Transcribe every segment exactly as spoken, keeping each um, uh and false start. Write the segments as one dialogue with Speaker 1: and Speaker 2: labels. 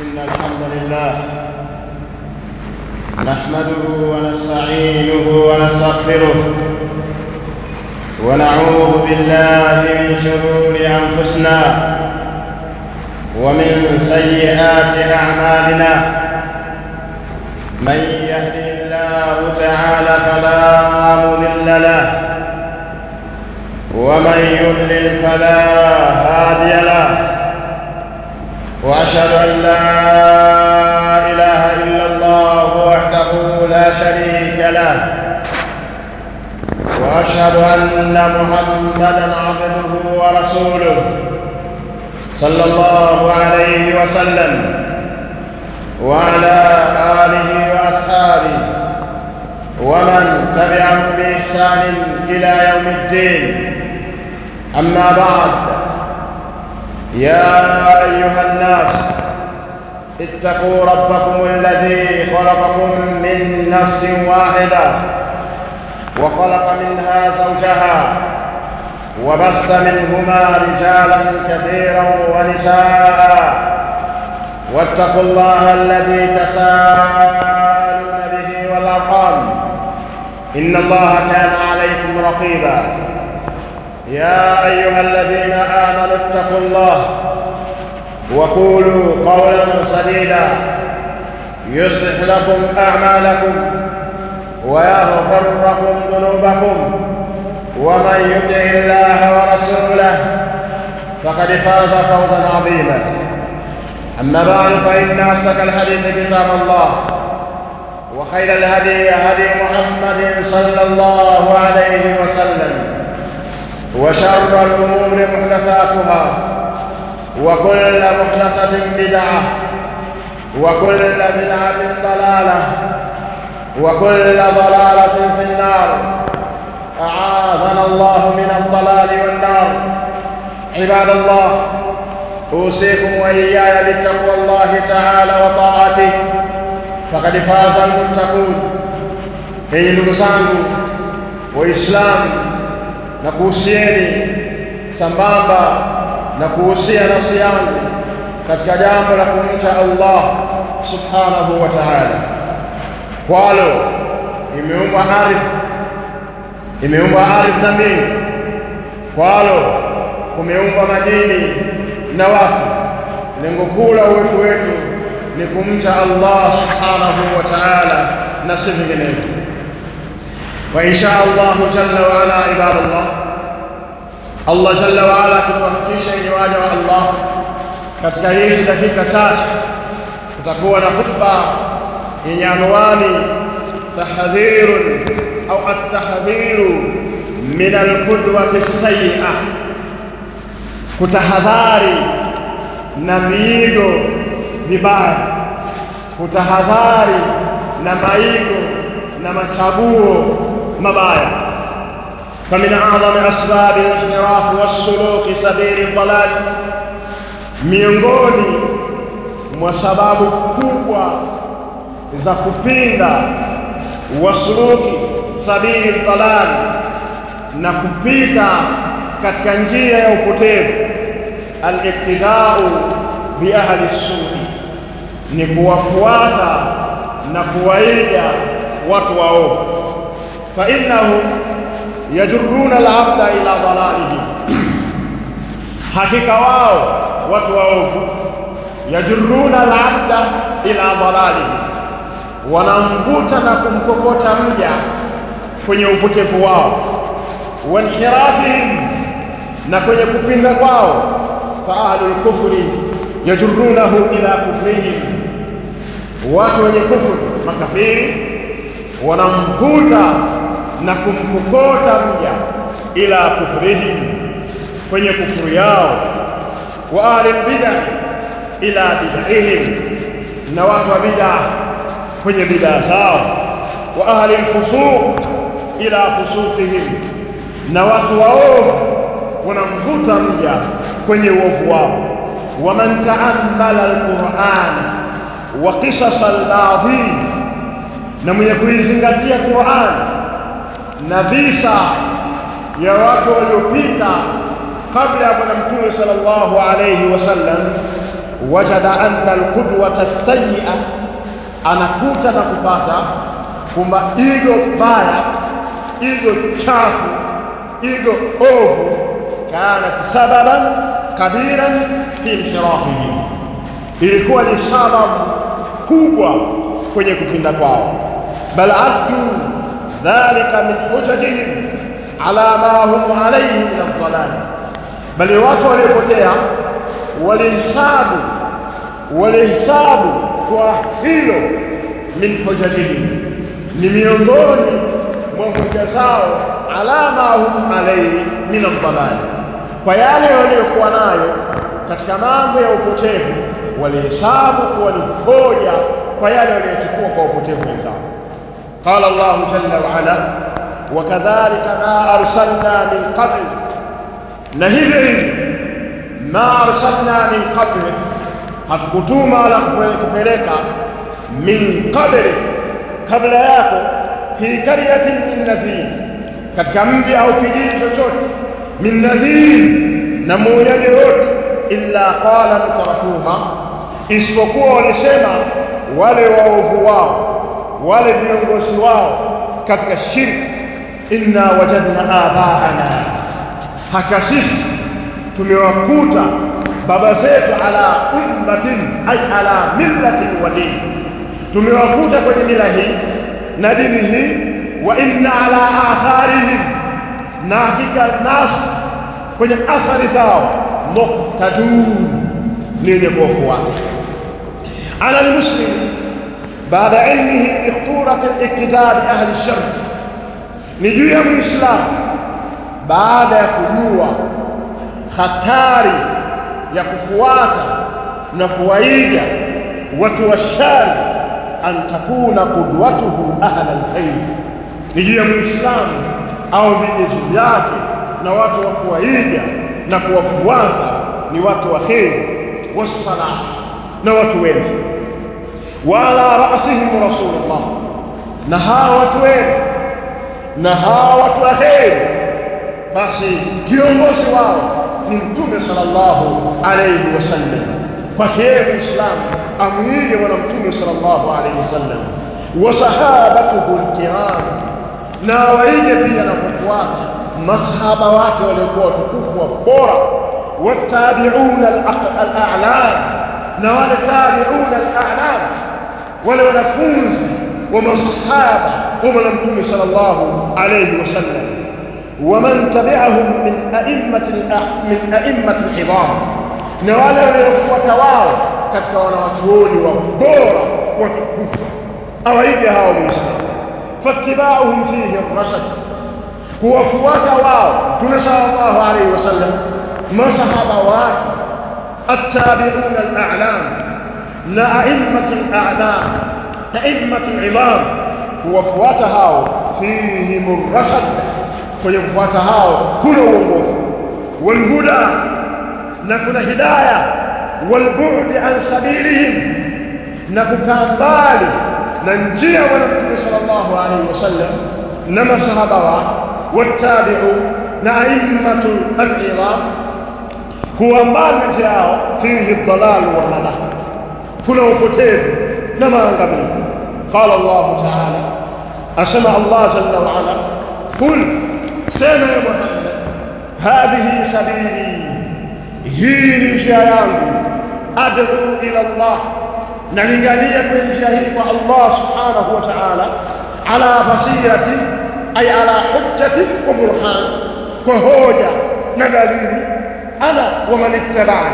Speaker 1: إن الحمد لله نحمده ونستعينه ونستغفره ونعوذ بالله من شرور أنفسنا ومن سيئات أعمالنا. من يهده الله تعالى فلا مضل له ومن يضلل فلا هادي له. وأشهد أن لا إله إلا الله وحده لا شريك له، وأشهد أن محمدًا عبده ورسوله صلى الله عليه وسلم وعلى آله وأصحابه ومن تبعهم بإحسان إلى يوم الدين. أما بعد، يا أيها الناس اتقوا ربكم الذي خلقكم من نفس واحدة وخلق منها زوجها وبث منهما رجالا كثيرا ونساء، واتقوا الله الذي تساءلون به والأرحام إن الله كان عليكم رقيبا. يا أيها الذين آمنوا اتقوا الله وقولوا قولا سديدا يصلح لكم أعمالكم ويغفر لكم ذنوبكم، ومن يطع الله ورسوله فقد فاز فوزا عظيما. أما بعد، فإن أصدق الحديث كتاب الله، وخير الهدي هدي محمد صلى الله عليه وسلم، وشر الأمور محدثاتها، وكل محدثة بدعة، وكل بدعة ضلالة، وكل ضلالة في النار. أعاذنا الله من الضلال والنار. عباد الله، أوصيكم وإياي بتقوى الله تعالى وطاعته، فقد فاز المتقون. Enyi ndugu zangu Waislamu, na kuhusieni sambamba na kuhusia nafsi yangu katika jambo la kumcha Allah subhanahu wa ta'ala. Kwalo imeumbwa ardhi, imeumbwa ardhi na mbingu, kwalo kumeumbwa majini na watu. Lengo kuu la uwepo wetu ni kumcha Allah subhanahu wa ta'ala na si vinginevyo. Wa insha Allah jalla wa ala, ibadallah, Allah jalla wa ala kutuwafikisha ili waja wa Allah katika hizi dakika chache tutakuwa na khutba yenye anwani tahdhirun au at-tahdhiru min al-qudwati as-sayyi'ah, kutahadhari na miigo vibaya, kutahadhari na maigo na machaguo mabaya. فمن أعظم أسباب الانحراف والسلوك سبيل الضلال, miongoni mwa sababu kubwa za kupinda wasuluki sabili dalal, na kupita katika njia ya upotevu, al-iktidau bi ahli su'i, ni kuwafuata na kuwaiga watu waovu. Fa innahu yajurruna al-'abda ila dalalihi, hakika wao watu waovu, yajurruna al-'abda ila dalalihi, wanamvuta na kumkokota mja kwenye upotevu wao, wa inhirafihim, na kwenye kupinda kwao. Fa ahlul kufri yajurrunahu ila kufrihim, watu wenye kufuru, makafiri, wanamvuta na kumkokota mja ila kufrihim, kwenye kufuru yao. Wa ahlul bid'ah ila bid'ihim, na watu wa bid'ah kwenye bid'ah zao. Wa ahlul fusuq ila fusuqihim, na watu waovu wanamvuta mja kwenye uovu wao. Wa man ta'ammala al-Qur'an wa qisas al-madhi, na mwenye kuizingatia Qur'an na visa ya watu waliopita kabla ya Bwana Mtume sallallahu alayhi wasallam, wajada anna alqudwata as-sayyi'a, anakuta na kupata kwamba igo baya, igo chafu, igo ovu, kanat sababan kabiran fi inhirafihim, ilikuwa ni sababu kubwa kwenye kupinda kwao. Bal addu dhalika min hujajihim ala ma hum alayhi min ad-dhalal, bali watu waliopotea walihisabu walihisabu kwa hilo min hujajihim, ni miongoni mwa hoja zao, ala ma hum alayhi min ad-dhalal, kwa yale waliokuwa nayo katika mambo ya upotevu, walihesabu kuwa ni hoja kwa yale waliochukua kwa upotevu wenzao. Qala Allah jalla wa ala, wa kadhalika ma arsalna min qabl, na hivyo hivyo ma arsalna min qabl, hatukutuma wala kupeleka min qabl, kabla yako, fi qaryatin min nadhir, katika mji au kijiji chochote, min nadhir, na muoyaji wote, illa qala mutarafuha, isipokuwa walisema wale waovu wao, wale viongozi wao katika shirki, inna wajadna abaana, haka sisi tumewakuta baba zetu ala ummatin, ay ala millatin wa din, tumewakuta kwenye mila hii na dini hii, wa inna ala atharihim, na hakika nas kwenye athari zao, muqtadun, ni wenye kuwafuata. Ala almuslim baada ilmihi bi khuturati al-iqtida bi ahli ash-shar, ni juu ya muislamu baada ya kujua hatari ya kufuata na kuwaiga watu wa shari, an takuna qudwatuhu ahla al-khair, ni juu ya muislamu au vigezo vyake na watu wa kuwaiga na kuwafuata ni watu wa khair wasalah, na watu wema. Wa ala ra'sihim rasulullah, na hawa watu wema na hawa watu wa khair, basi kiongozi wao ni Mtume sallallahu alayhi wasallam. Kwa yeye Muislamu amuige bwana Mtume sallallahu alayhi wasallam, wa sahabatuhu alkiram, na waige pia na kufuata masahaba wake waliokuwa watukufu wa bora, watabi'una al-a'lam, na wale tabi'una al-a'lam, wale wanafunzi wa masahaba wa Mtume sallallahu alayhi wasallam, waman tabi'ahum min a'immati min a'immati al-'idham, na wale waliofuata wao katika wanawachuoni wa bora watukufu, awaige hao Muislamu. Fattiba'uhum fihi ar-rashad, kuwafuata wao Mtume sallallahu alayhi wasallam, masahaba wake, at-tabi'una al-a'lam, na a'immatu al-a'lam, a'immatu al-'idham, kuwafuata hao fihi ar-rashad, kwenye kufuata hao kuna uongofu, walhuda, na kuna hidayah, walbu'd an sabilihim, na kukaa mbali na njia ya Mtume sallallahu alayhi wasallam na masahaba wa watabi'u na a'immatu al-'idham, kuwa mbali njia yao, fihi dhalal wa nadah, kuna upotevu na maangamizi. Qala Allah ta'ala, asema Allah jalla wa ala, qul, sema ya Muhammad, hadhihi sabili, hii ni njia yangu, ad'u ila Allah, nalingania kwenye njia hii kwa Allah subhanahu wa ta'ala, ala basirati, ay ala hujjati wa burhan, kwa hoja na dalili, ana wa man ittaba'ani,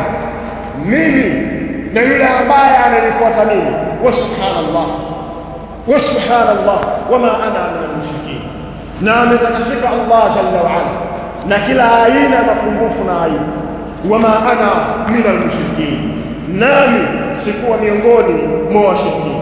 Speaker 1: mimi na yule ambaye ananifuata mimi, wa subhanallah wa subhanallah wama ana min al-mushrikin, na ametakasika Allah jalla wa ala na kila aina mapungufu na aibu, wama ana min al-mushrikin, nami sikuwa miongoni mwa washirikina.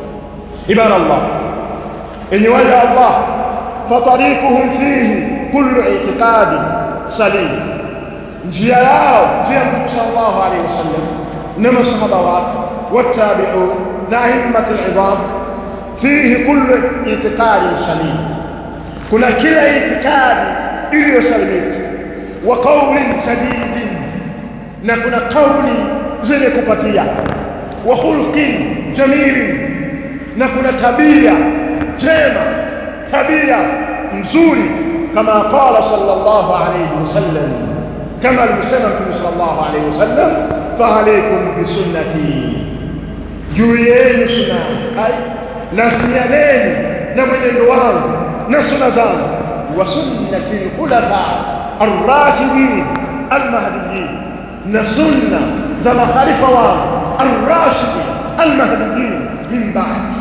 Speaker 1: Ibada Allah, enyi waja Allah, fatariquhum fihi kullu i'tiqadi salim, njia yao, njia ya Mtume sallallahu alayhi wasallam na masahaba wake, watabi'u na a'immatul 'idham, fihi kullu i'tiqadi salim, kuna kila itikadi iliyosalimika, wa qawlin sadidin, na kuna kauli zenye kupatia, wa khuluqin jamili, na kuna tabia njema, tabia nzuri, kama qala sallallahu alayhi wasallam, kama alisema Mtume sallallahu alayhi wasallam, fa alaykum bi sunnati, juu yenu sunna, ai lazimianeni na mwenendo wangu na sunna zangu, wa sunnati al-khulafa ar-rashidin al-mahdiyyin, na sunna za makhalifa wangu ar-rashidin al-mahdiyyin min ba'd.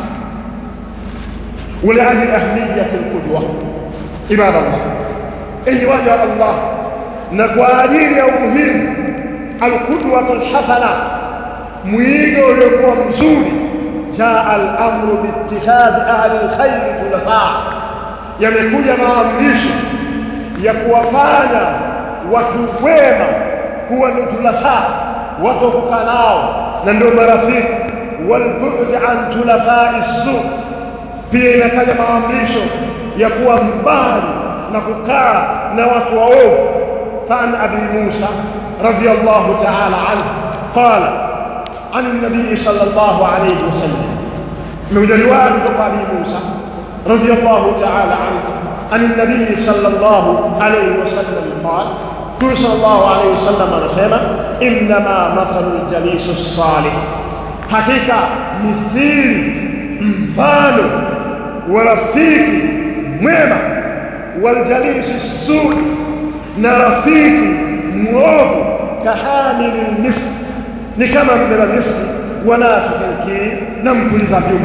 Speaker 1: ولأجل أهمية القدوة عباد الله، إن وجه الله نقوالين يومهم القدوة الحسنة ميجو لكم مزوري، جاء الأمر باتخاذ أهل الخير ثلثاء، yamekuja maamrisho ya kuwafanya watu wema kuwa ni thulasa, watu kukaa nao na ndio marafiki, walbu'd an thulasa'i su, pia inakaja maamrisho ya kuwa mbali na kukaa na watu waovu. Fan Abi Musa radhiyallahu ta'ala anhu qala an an-nabiy sallallahu alayhi wasallam, mujaliwan kutoka Abi Musa radhiyallahu ta'ala anhu an an-nabiy sallallahu alayhi wasallam qala, Mtume sallallahu alayhi wasallam anasema, inma mathalul jalis as-salih, hakika mithili mfano wa rafiki mwema, wal jalisi su, na rafiki mwovu, kahamilil misk, ni kama mbeba miski, wa nafikil, na mpuliza vyuma.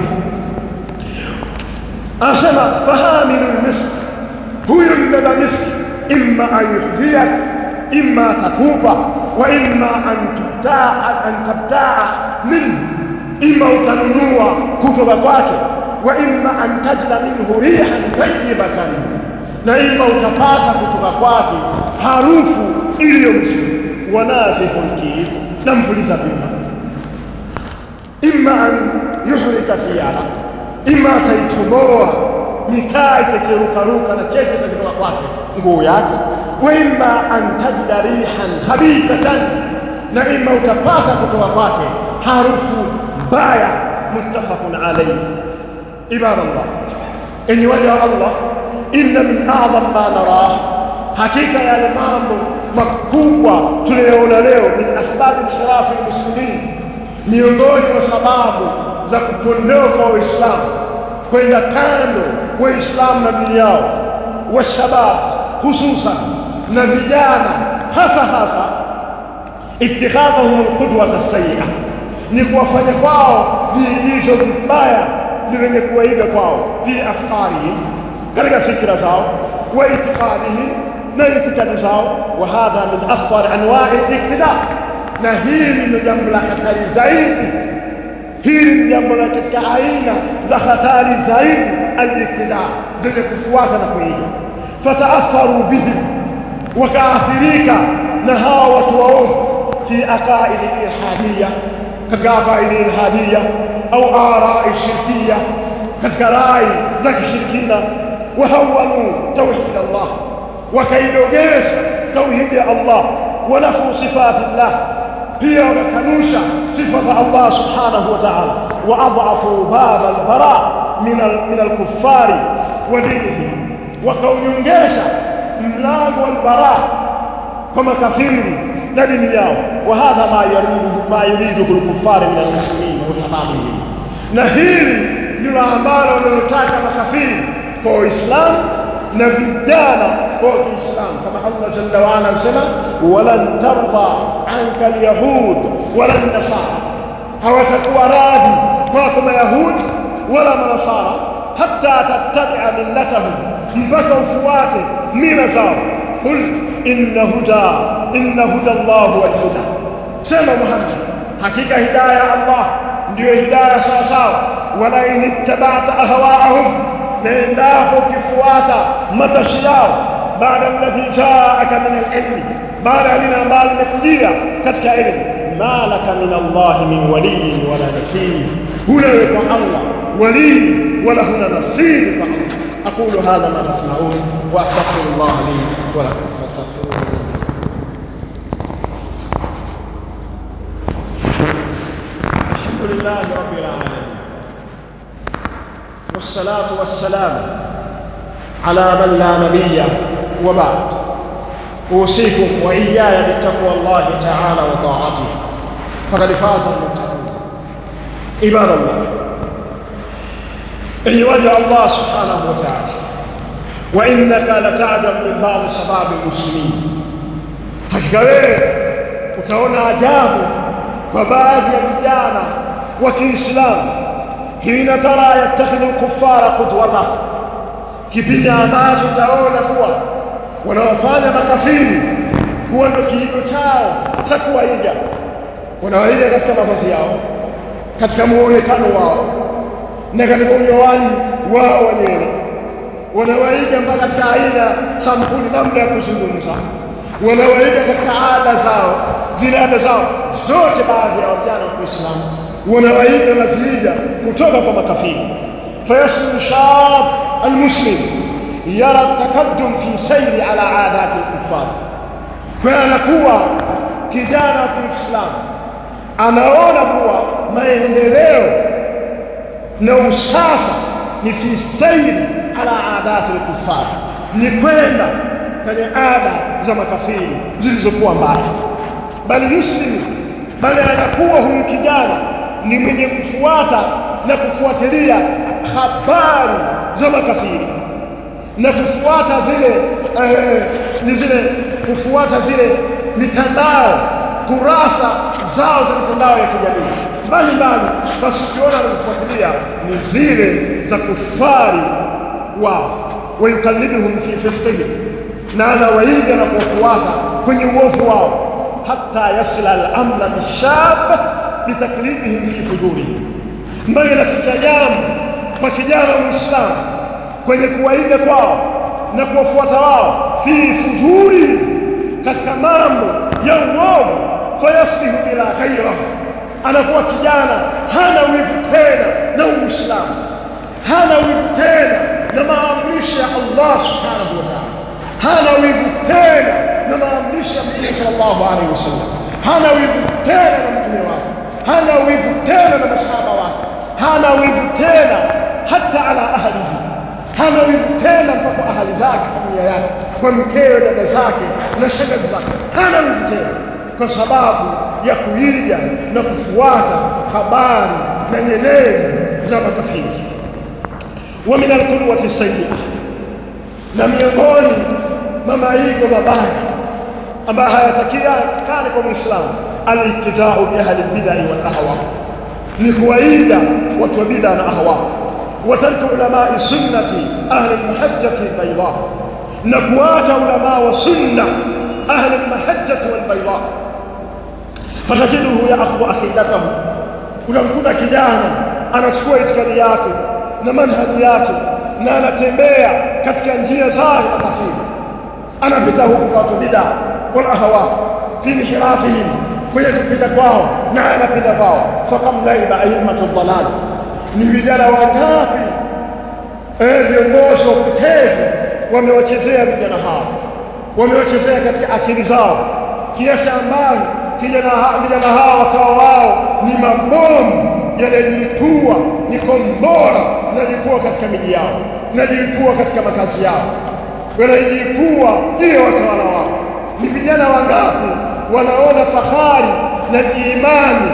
Speaker 1: Asema fahamilul misk, huyu mbeba miski, imma ayuhdhiyak, imma takupa, wa imma an tubta'a an tabta'a minhu, imma utanunua kutoka kwake, wa imma an tajla minhu rihan tayyibatan, na imma utapata kutoka kwake harufu iliyo nzuri, wa nafikul kir, na mpuliza vyuma. Imma an yuhrika thiyala, imma taitoboa nikae kirukaruka na cheke kutoka kwake nguo yake, wa imma an tajda rihan khabithatan, na imma utapata kutoka kwake harufu mbaya. Muttafaqun alayhi. Ibadallah, enyi waja wa Allah, inna min a'zam ma narah, hakika yale mambo makubwa tunayoona leo, min asbab inhiraf almuslimin, miongoni mwa sababu za kupondoka waislamu kwenda kando waislamu na dini yao, wa shabab hususan, na vijana hasa hasa, ittikhadhahum alqudwata as-sayyi'a, ni kuwafanya kwao viigizo vibaya ni wenye kuwaiga kwao, fi afkarihim, katika fikra zao, wa itiqadihim, na itikadi zao. Wa hadha min akhtar anwa'i al-iqtida, na hili ni jambo la hatari zaidi, hili ni jambo la katika aina za hatari zaidi, al-iqtida, zenye kufuata na kuiga. Fataatharu bihim, wakaathirika na hawa watu waovu, fi aqaid al-ilhadiyya, katika aqaid al-ilhadiyya, au ara'i shirkiyya, katika rai za kishirikina. Wahawanu tauhid Allah, wakaidogesha tauhid ya Allah, wa nafu sifati Allah, pia wakakanusha sifa za Allah subhanahu wa ta'ala. Wa adhafu bab al-bara min min al-kuffari wa dinihi, wakaunyongesha mlango al-bara kwa makafiri na dini yao. Wa hadha ma yuridu ma yuridu al-kuffari min al-muslimin wa shababihim, na hili ndilo ambalo wanataka makafiri kwa Uislamu na vijana kwa Uislamu, kama Allah jalla wa ala anasema, walan tarda anka al-yahud wala an-nasara, hawatakuwa radhi kwako mayahudi wala manasara, hatta tattabi'a millatahum, mpaka ufuate mila zao. Qul inna huda inna huda Allah wal huda, sema Muhammad, hakika hidayah Allah ndio hidayah sawa sawa. Wala in ittaba'ta ahwa'ahum, na endapo ukifuata matashi yao, baada alladhi ja'aka min al-ilmi, baada lile ambalo limekujia katika elimu, ma laka min Allah min wali wala nasir, huna kwa Allah wali wala huna nasir kwa Allah. aqulu hadha ma tasma'un wa astaghfirullah li wa lakum fastaghfiruhu. لله رب العالمين، والصلاة والسلام على من لا نبي وبعد. أوصيكم وإياي بتقوى الله تعالى وطاعته، فقد فاز المتقون. عباد الله، أيها الله سبحانه وتعالى، وإنك لتعجب من بعض شباب المسلمين. Hakika wewe utaona ajabu kwa baadhi ya vijana wa Kiislamu, hina tara yattakhidhu kuffara qudwata, kipindi ambacho utaona kuwa wanawafanya makafiri kuwa ndio kiigo chao cha kuwaiga. Wanawaiga katika mavazi yao, katika muonekano wao, na katika unyoaji wao wenyewe. Wanawaiga mpaka katika aina sampuli namna ya kuzungumza. Wanawaiga katika ada zao, zile ada zao zote. Baadhi ya vijana wa Kiislamu wanawaiga na ziiga kutoka kwa makafiri. Fayaslu shab almuslim yara takaddum fi sayri ala adat alkuffar, kwa anakuwa kijana wa Kiislamu anaona kuwa maendeleo na usasa ni fi sayri ala adat alkuffar, ni kwenda kwenye ada za makafiri zilizokuwa mbaya. Bali yuslimu, bali anakuwa huyu kijana ni mwenye kufuata na kufuatilia habari za makafiri na kufuata zile eh, ni zile kufuata zile mitandao, kurasa zao za mitandao ya kijamii mbali mbali. Basi ukiona anafuatilia ni zile za kufari wao, wayukalliduhum fi fisqihim, na anawaiga na kufuata kwenye uovu wao, hata yasila al-amra bishab bitaklidihim fi fujurihim, mbali nafikia jambo kwa kijana Muislamu kwenye kuwaiga kwao na kuwafuata wao, fi fujuri, katika mambo ya uovu. Fayaslihu bila khaira, anakuwa kijana hana wivu tena na Uislamu, hana wivu tena na maamrisho ya Allah subhanahu wa ta'ala, hana wivu tena na maamrisho ya Mtume sallallahu alaihi wasallam, hana wivu tena na mtume wake, hana wivu tena na masahaba wake, hana wivu tena hata ala ahlihi, hana wivu tena mpaka ahali zake, familia yake, kwa mkeo, dada zake na shangazi zake, hana wivu tena, kwa sababu ya kuiga na kufuata habari na nyenendo za makafiri. Wa min al-qudwati sayyi'ah, na miongoni mwa maigo mabaya ambayo hayatakia kale kwa Muislamu, al-ittida'u bi ahli al-bid'ah wal ahwa, ni kuwaiga watu wa bid'a na ahwa. Wa tarku ulama'i sunnati ahli al-mahajjati al-bayda, na kuacha ulama wa sunna ahli al-mahajjati wal-bayda. Fatajiduhu ya'khudhu aqidatahu, unamkuta kijana anachukua itikadi yake na manhaji yake na anatembea katika njia za makafiri, anapita huko kwa watu bid'a wal ahwa fi inhirafihim, kwenye kupita kwao na anapita kwao. Fakam laiba a'immatu dhalal, ni vijana wangapi eh viongozi wa kutevu wamewachezea vijana hao, wamewachezea katika akili zao, kiasi ambacho kijana vijana hao wakawa wao ni mabomu yanayolipua, ni kombora yanayolipua katika miji yao, yanayolipua katika makazi yao, yanayolipua juu ya watawala wao. Ni vijana wangapi wanaona fahari na imani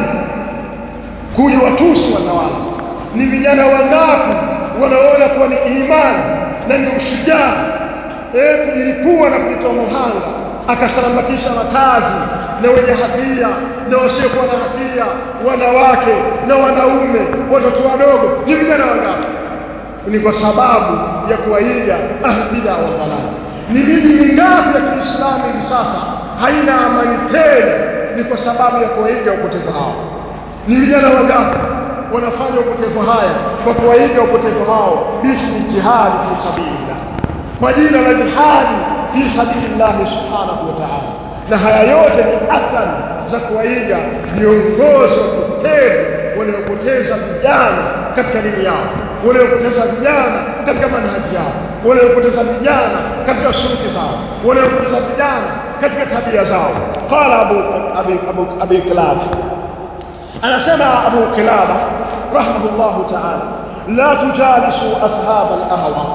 Speaker 1: kujiwatusi watawala? Ni vijana wangapi wanaona kuwa ni imani na ni ushujaa eh kujilipua na kujitoa muhanga, akasalambatisha makazi na wenye hatia na wasiokuwa na hatia, wanawake na wanaume, watoto wadogo? Ni vijana wangapi? Ni kwa sababu ya kuwaiga ahli bid'a wa dhalal. Ni miji mingapi ya Kiislamu hivi sasa haina amani tena? Ni kwa sababu ya kuwaiga upotevu hao. Ni vijana wangapi wanafanya upotevu haya kwa kuwaiga upotevu hao, bismi jihad fi sabilillah, kwa jina la jihadi fi sabilillah subhanahu wa ta'ala. Na haya yote ni athari za kuwaiga viongozi wa kupotevu waliopoteza vijana katika dini yao, waliopoteza vijana katika manhaji yao, waliopoteza vijana katika shuruki zao, waliopoteza vijana katika tabia zao. Qala Abu Abi Abu Abi Kilab anasema Abu Kilaba rahimahullahu ta'ala, la tujalisu ashab al-ahwa,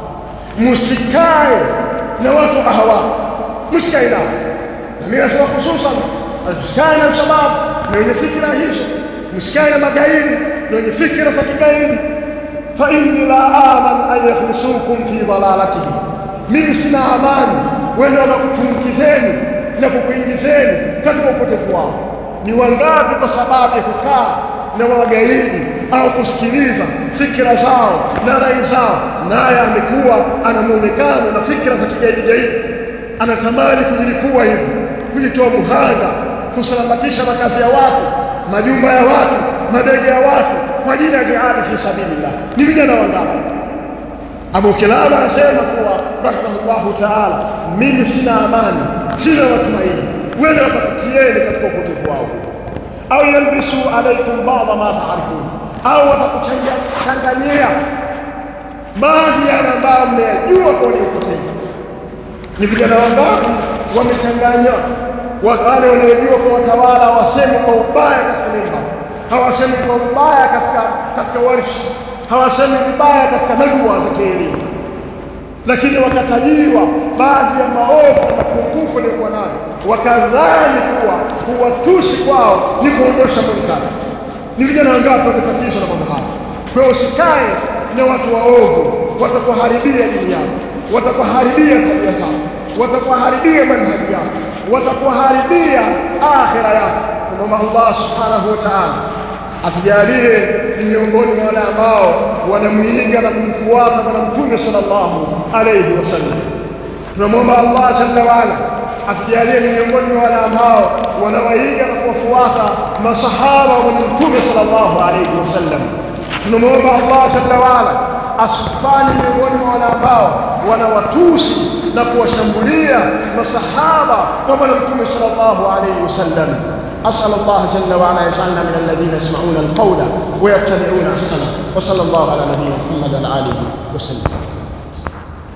Speaker 1: musikae na watu ahwa, msikae nao. Na mimi nasema hususan msikae na shabab na wenye fikra hizo, msikae na magaidi na wenye fikra za kigaidi. Fa inni la aman an yakhlisukum fi dhalalatihim, mimi sina amani wale wanakutumbukizeni na kukuingizeni katika upotevu wao. Ni wangapi kwa sababu ya kukaa na wagaidi au kusikiliza fikra zao na rai zao, naye amekuwa ana muonekano na fikra za kigaidi gaidi, anatamani kujilipua hivi, kujitoa muhanga, kusalamatisha makazi ya watu, majumba ya watu, madege ya watu kwa ajili ya jihad fi sabilillah. Ni vijana wangapi? Abu Kilaba anasema kuwa rahimahullahu ta'ala, mimi sina amani, sina matumaini wale watakutieni katika upotevu wao, au yalbisu alaykum ba'd ma ta'rifun, au watakuchanganyia baadhi ya ambao mmejua kwa ni upotevu. Ni vijana wangapi wamechanganya wale wanaojua kwa watawala, waseme kwa ubaya katika mimba, hawasemi kwa ubaya katika katika warsha, hawasemi vibaya katika nadwa za kielimu, lakini wakatajiwa baadhi ya maovu na mapungufu waliokuwa nayo, wakadhani kuwa kuwatusi kwao ni kuondosha munkari. Ni vijana wangapi wametatizwa na mambo haya? Kwa hiyo usikae na watu waovu, watakuharibia dini yako, watakuharibia tabia zako, watakuharibia manhaji yako, watakuharibia akhira yako. Tunaomba Allah subhanahu wa ta'ala atujalie miongoni mwa wale ambao wanamuiga na kumfuata Bwana Mtume sallallahu alayhi wasallam. Tunamwomba Allah jalla wa ala atujalie miongoni mwa wale ambao wanawaiga na kuwafuata masahaba wa Mtume sallallahu alayhi wasallam. Tunamwomba Allah jalla wa ala asifanye miongoni mwa wale ambao wanawatusi na kuwashambulia masahaba wa Bwana Mtume sallallahu alayhi wasallam. أسأل الله جل وعلا يجعلنا من الذين يسمعون القول ويتبعون أحسنه، وصلى الله على نبينا محمد وعلى آله وسلم.